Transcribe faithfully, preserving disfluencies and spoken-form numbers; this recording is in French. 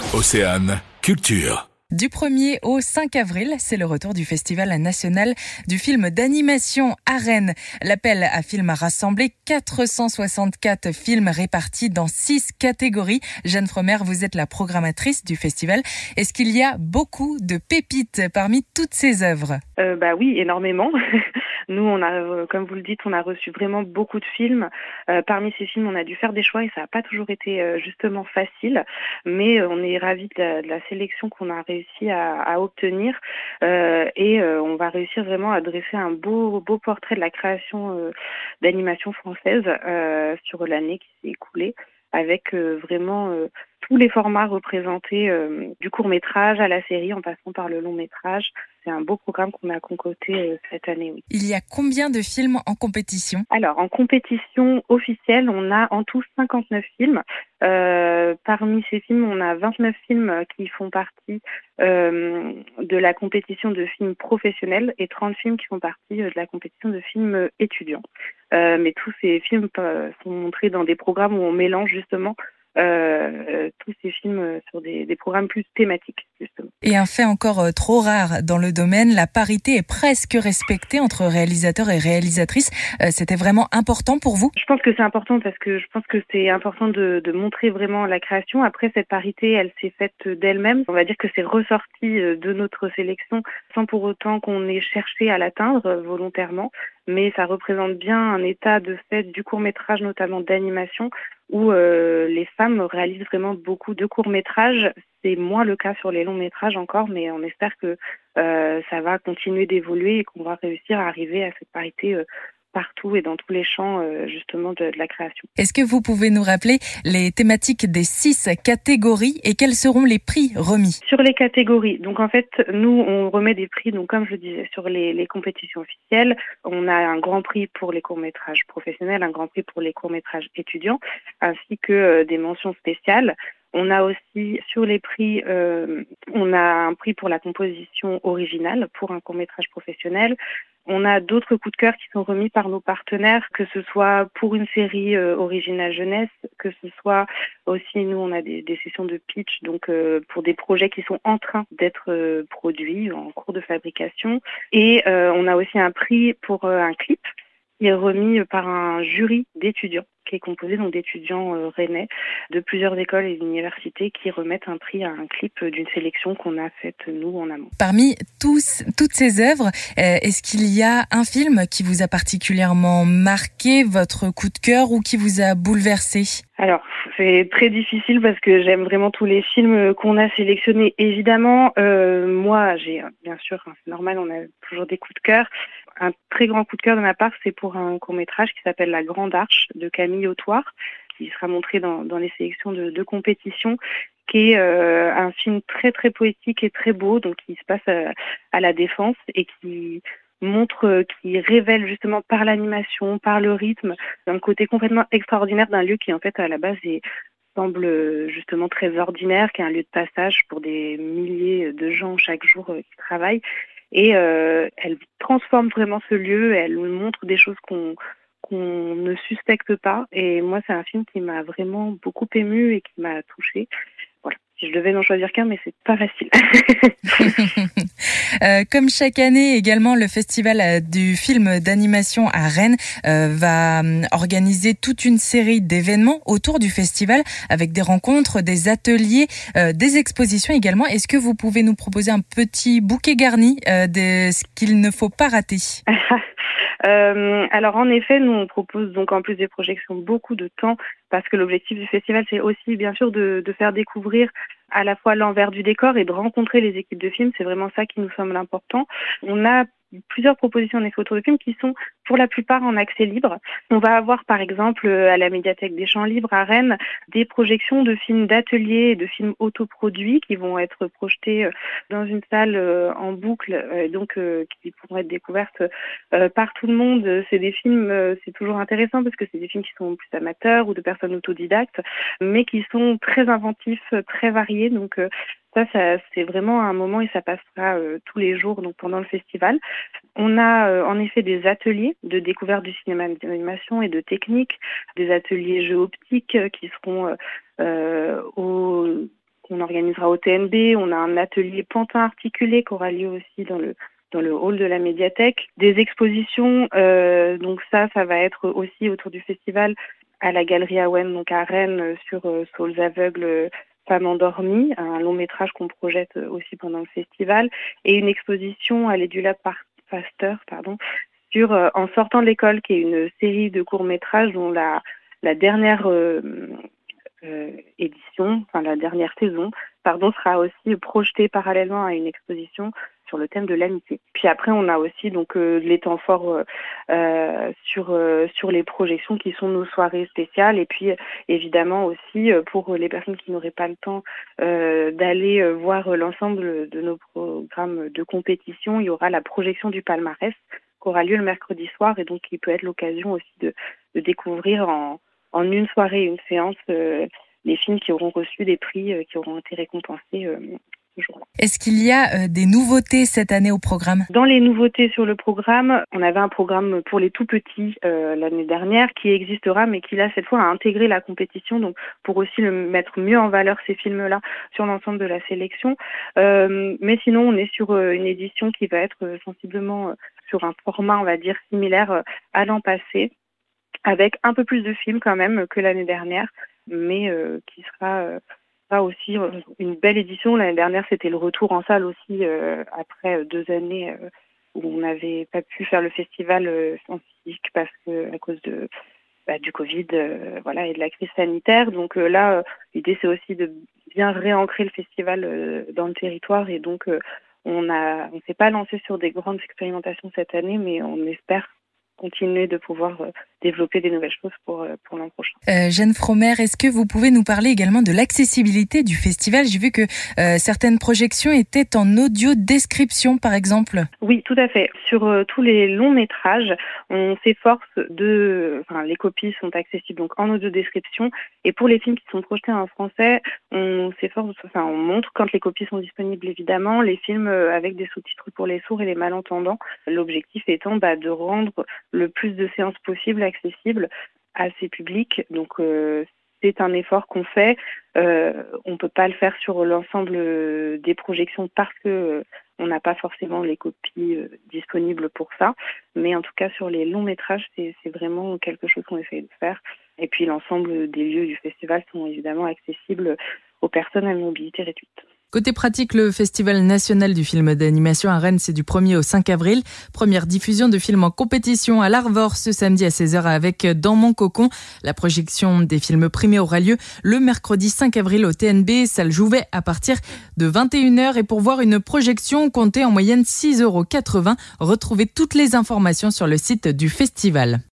Océane Culture. Du premier au cinq avril, c'est le retour du Festival national du film d'animation à Rennes. L'appel à films a rassemblé quatre cent soixante-quatre films répartis dans six catégories. Jeanne Fromer, vous êtes la programmatrice du festival. Est-ce qu'il y a beaucoup de pépites parmi toutes ces œuvres ? euh, Bah oui, énormément. Nous, on a, comme vous le dites, on a reçu vraiment beaucoup de films. Euh, parmi ces films, on a dû faire des choix et ça n'a pas toujours été euh, justement facile. Mais euh, on est ravis de la, de la sélection qu'on a réussi à, à obtenir. Euh, et euh, on va réussir vraiment à dresser un beau, beau portrait de la création euh, d'animation française euh, sur l'année qui s'est écoulée, avec euh, vraiment euh, tous les formats représentés, euh, du court-métrage à la série, en passant par le long-métrage. C'est un beau programme qu'on a concocté euh, cette année, oui. Il y a combien de films en compétition ? Alors, en compétition officielle, on a en tout cinquante-neuf films. Euh, parmi ces films, on a vingt-neuf films qui font partie euh, de la compétition de films professionnels et trente films qui font partie de la compétition de films étudiants. Euh, mais tous ces films euh, sont montrés dans des programmes où on mélange justement Euh, tous ces films sur des, des programmes plus thématiques, justement. Et un fait encore trop rare dans le domaine, la parité est presque respectée entre réalisateurs et réalisatrices. Euh, c'était vraiment important pour vous ? Je pense que c'est important parce que je pense que c'est important de, de montrer vraiment la création. Après, cette parité, elle s'est faite d'elle-même. On va dire que c'est ressorti de notre sélection sans pour autant qu'on ait cherché à l'atteindre volontairement. Mais ça représente bien un état de fait du court-métrage, notamment d'animation, où euh, les femmes réalisent vraiment beaucoup de courts-métrages. C'est moins le cas sur les longs-métrages encore, mais on espère que euh, ça va continuer d'évoluer et qu'on va réussir à arriver à cette parité euh, partout et dans tous les champs euh, justement de, de la création. Est-ce que vous pouvez nous rappeler les thématiques des six catégories et quels seront les prix remis ? Sur les catégories, donc en fait, nous on remet des prix, donc comme je le disais, sur les, les compétitions officielles. On a un grand prix pour les courts-métrages professionnels, un grand prix pour les courts-métrages étudiants, ainsi que euh, des mentions spéciales. On a aussi sur les prix, euh, on a un prix pour la composition originale pour un court-métrage professionnel. On a d'autres coups de cœur qui sont remis par nos partenaires, que ce soit pour une série euh, originale jeunesse, que ce soit aussi, nous on a des, des sessions de pitch, donc euh, pour des projets qui sont en train d'être euh, produits, en cours de fabrication. Et euh, on a aussi un prix pour euh, un clip qui est remis par un jury d'étudiants, qui est composé donc d'étudiants euh, rennais de plusieurs écoles et universités qui remettent un prix à un clip d'une sélection qu'on a faite nous en amont. Parmi tous, toutes ces œuvres, euh, est-ce qu'il y a un film qui vous a particulièrement marqué, votre coup de cœur ou qui vous a bouleversé ? Alors, c'est très difficile parce que j'aime vraiment tous les films qu'on a sélectionnés. Évidemment, euh, moi, j'ai bien sûr, c'est normal, on a toujours des coups de cœur. Un très grand coup de cœur de ma part, c'est pour un court-métrage qui s'appelle La Grande Arche de Camille Autoire, qui sera montré dans, dans les sélections de, de compétition, qui est euh, un film très très poétique et très beau, donc qui se passe à, à la Défense et qui montre, qui révèle justement par l'animation, par le rythme, un côté complètement extraordinaire d'un lieu qui en fait à la base est, semble justement très ordinaire, qui est un lieu de passage pour des milliers de gens chaque jour qui travaillent. Et euh, elle transforme vraiment ce lieu, elle montre des choses qu'on qu'on ne suspecte pas. Et moi, c'est un film qui m'a vraiment beaucoup émue et qui m'a touchée. Voilà. Si je devais n'en choisir qu'un, mais c'est pas facile. euh, comme chaque année également, le festival du film d'animation à Rennes euh, va organiser toute une série d'événements autour du festival avec des rencontres, des ateliers, euh, des expositions également. Est-ce que vous pouvez nous proposer un petit bouquet garni euh, de ce qu'il ne faut pas rater ? Euh, alors en effet, nous on propose donc en plus des projections beaucoup de temps parce que l'objectif du festival c'est aussi bien sûr de, de faire découvrir à la fois l'envers du décor et de rencontrer les équipes de films. C'est vraiment ça qui nous semble important. On a plusieurs propositions en effet autour de films qui sont pour la plupart en accès libre. On va avoir par exemple à la médiathèque des Champs Libres à Rennes des projections de films d'atelier et de films autoproduits qui vont être projetés dans une salle en boucle, donc qui pourront être découvertes par tout le monde. C'est des films, c'est toujours intéressant parce que c'est des films qui sont plus amateurs ou de personnes autodidactes, mais qui sont très inventifs, très variés. Donc ça, ça c'est vraiment un moment et ça passera euh, tous les jours donc pendant le festival. On a euh, en effet des ateliers de découverte du cinéma d'animation et de technique, des ateliers jeux optiques euh, qui seront euh, au qu'on organisera au T N B. On a un atelier Pantin articulé qui aura lieu aussi dans le dans le hall de la médiathèque. Des expositions, euh, donc ça, ça va être aussi autour du festival à la Galerie Awen, donc à Rennes, sur euh, Saules aveugles, euh, femmes endormies, un long métrage qu'on projette aussi pendant le festival, et une exposition à l'Edulab Pasteur, pardon, sur euh, En sortant de l'école, qui est une série de courts-métrages dont la, la dernière euh, euh, édition, enfin la dernière saison, pardon, sera aussi projetée parallèlement à une exposition sur le thème de l'amitié. Puis après, on a aussi donc euh, les temps forts euh, sur euh, sur les projections qui sont nos soirées spéciales. Et puis évidemment aussi euh, pour les personnes qui n'auraient pas le temps euh, d'aller euh, voir l'ensemble de nos programmes de compétition, il y aura la projection du palmarès qui aura lieu le mercredi soir et donc qui peut être l'occasion aussi de, de découvrir en en une soirée, une séance, euh, les films qui auront reçu des prix, euh, qui auront été récompensés. Euh, Est-ce qu'il y a euh, des nouveautés cette année au programme ? Dans les nouveautés sur le programme, on avait un programme pour les tout petits euh, l'année dernière qui existera, mais qui là cette fois a intégré la compétition, donc pour aussi le mettre mieux en valeur ces films-là sur l'ensemble de la sélection. Euh, mais sinon, on est sur euh, une édition qui va être euh, sensiblement euh, sur un format, on va dire, similaire euh, à l'an passé, avec un peu plus de films quand même que l'année dernière, mais euh, qui sera euh, aussi une belle édition. L'année dernière, c'était le retour en salle aussi euh, après deux années euh, où on n'avait pas pu faire le festival euh, en physique parce que à cause de bah, du Covid, euh, voilà, et de la crise sanitaire. Donc euh, là, euh, l'idée c'est aussi de bien réancrer le festival euh, dans le territoire et donc euh, on a, on s'est pas lancé sur des grandes expérimentations cette année, mais on espère continuer de pouvoir euh, développer des nouvelles choses pour, euh, pour l'an prochain. Euh, Jeanne Fromer, est-ce que vous pouvez nous parler également de l'accessibilité du festival ? J'ai vu que euh, certaines projections étaient en audio description, par exemple. Oui, tout à fait. Sur euh, tous les longs métrages, on s'efforce de... Enfin, les copies sont accessibles donc en audio description. Et pour les films qui sont projetés en français, on s'efforce... Enfin, on montre quand les copies sont disponibles, évidemment, les films euh, avec des sous-titres pour les sourds et les malentendants. L'objectif étant bah, de rendre le plus de séances possibles accessibles à ces publics. Donc, euh, c'est un effort qu'on fait. Euh, on peut pas le faire sur l'ensemble des projections parce que euh, on n'a pas forcément les copies euh, disponibles pour ça. Mais en tout cas, sur les longs métrages, c'est, c'est vraiment quelque chose qu'on essaie de faire. Et puis, l'ensemble des lieux du festival sont évidemment accessibles aux personnes à mobilité réduite. Côté pratique, le Festival national du film d'animation à Rennes, c'est du premier au cinq avril. Première diffusion de films en compétition à l'Arvor ce samedi à seize heures avec Dans mon cocon. La projection des films primés aura lieu le mercredi cinq avril au T N B, salle Jouvet, à partir de vingt et une heures. Et pour voir une projection, comptez en moyenne six euros quatre-vingts. Retrouvez toutes les informations sur le site du festival.